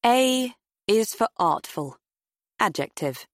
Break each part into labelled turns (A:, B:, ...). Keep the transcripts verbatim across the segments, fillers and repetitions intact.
A: A is for artful. Adjective.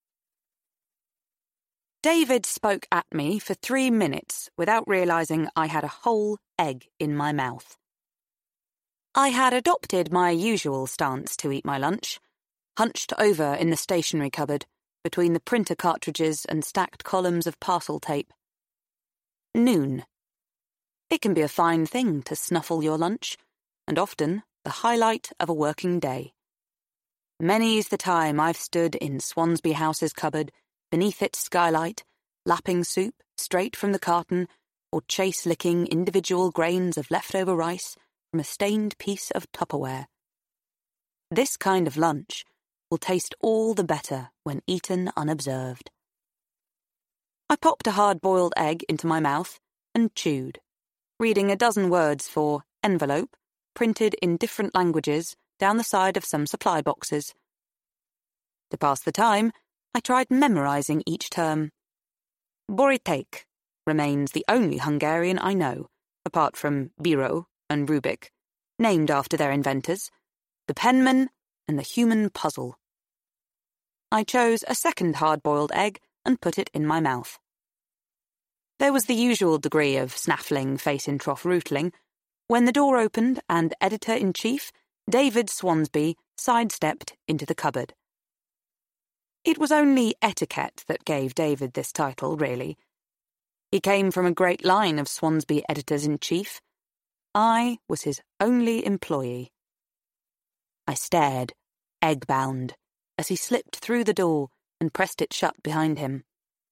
A: David spoke at me for three minutes without realising I had a whole egg in my mouth. I had adopted my usual stance to eat my lunch, hunched over in the stationery cupboard between the printer cartridges and stacked columns of parcel tape. Noon. It can be a fine thing to snuffle your lunch, and often the highlight of a working day. Many's the time I've stood in Swansby House's cupboard, beneath its skylight, lapping soup straight from the carton, or chase-licking individual grains of leftover rice from a stained piece of Tupperware. This kind of lunch will taste all the better when eaten unobserved. I popped a hard-boiled egg into my mouth and chewed, reading a dozen words for envelope, printed in different languages down the side of some supply boxes. To pass the time, I tried memorising each term. Boríték remains the only Hungarian I know, apart from Biro and Rubik, named after their inventors, the penman and the human puzzle. I chose a second hard-boiled egg and put it in my mouth. There was the usual degree of snaffling, face-in-trough rootling, when the door opened and Editor-in-Chief, David Swansby, sidestepped into the cupboard. It was only etiquette that gave David this title, really. He came from a great line of Swansby editors-in-chief. I was his only employee. I stared, egg-bound, as he slipped through the door and pressed it shut behind him.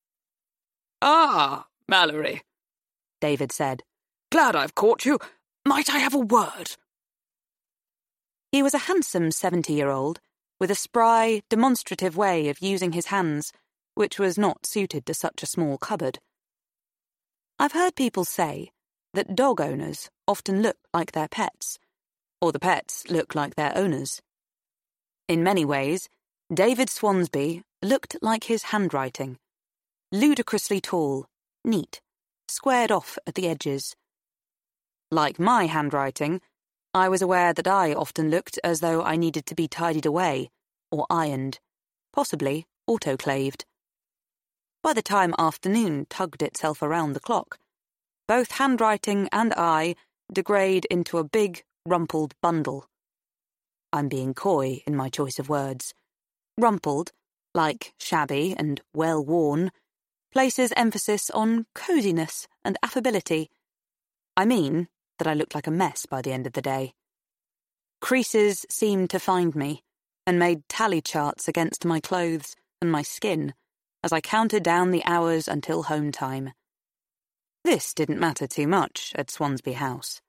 B: "Ah, Mallory," David said. "Glad I've caught you. Might I have a word?"
A: He was a handsome seventy-year-old, with a spry, demonstrative way of using his hands, which was not suited to such a small cupboard. I've heard people say that dog owners often look like their pets, or the pets look like their owners. In many ways, David Swansby looked like his handwriting, ludicrously tall, neat, squared off at the edges. Like my handwriting, I was aware that I often looked as though I needed to be tidied away, or ironed, possibly autoclaved. By the time afternoon tugged itself around the clock, both handwriting and I degrade into a big, rumpled bundle. I'm being coy in my choice of words. Rumpled, like shabby and well-worn, places emphasis on coziness and affability. I mean that I looked like a mess by the end of the day. Creases seemed to find me and made tally charts against my clothes and my skin as I counted down the hours until home time. This didn't matter too much at Swansby House.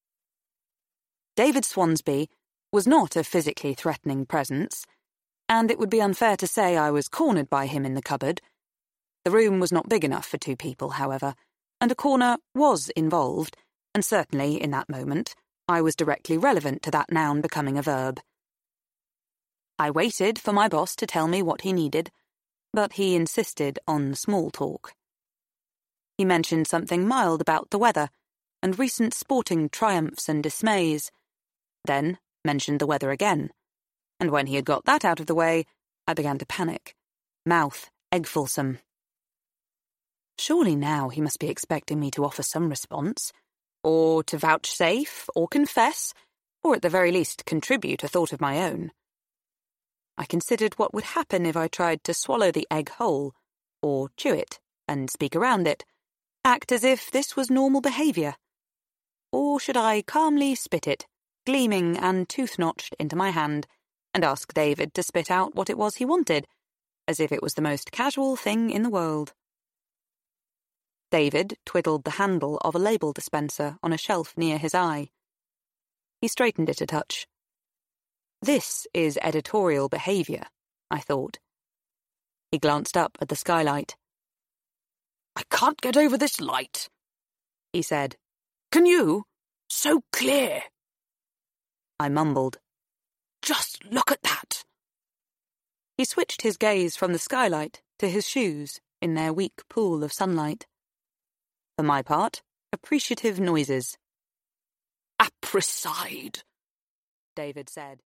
A: David Swansby was not a physically threatening presence, and it would be unfair to say I was cornered by him in the cupboard. The room was not big enough for two people, however, and a corner was involved, and certainly, in that moment, I was directly relevant to that noun becoming a verb. I waited for my boss to tell me what he needed, but he insisted on small talk. He mentioned something mild about the weather and recent sporting triumphs and dismays, then mentioned the weather again, and when he had got that out of the way, I began to panic, mouth eggfulsome. Surely now he must be expecting me to offer some response, or to vouchsafe, or confess, or at the very least contribute a thought of my own. I considered what would happen if I tried to swallow the egg whole, or chew it, and speak around it, act as if this was normal behaviour. Or should I calmly spit it, gleaming and tooth-notched, into my hand, and ask David to spit out what it was he wanted, as if it was the most casual thing in the world? David twiddled the handle of a label dispenser on a shelf near his eye. He straightened it a touch. This is editorial behaviour, I thought. He glanced up at the skylight.
B: "I can't get over this light,"
A: he said.
B: "Can you? So clear."
A: I mumbled.
B: "Just look at that."
A: He switched his gaze from the skylight to his shoes in their weak pool of sunlight. For my part, appreciative noises.
B: "Apricide," David said.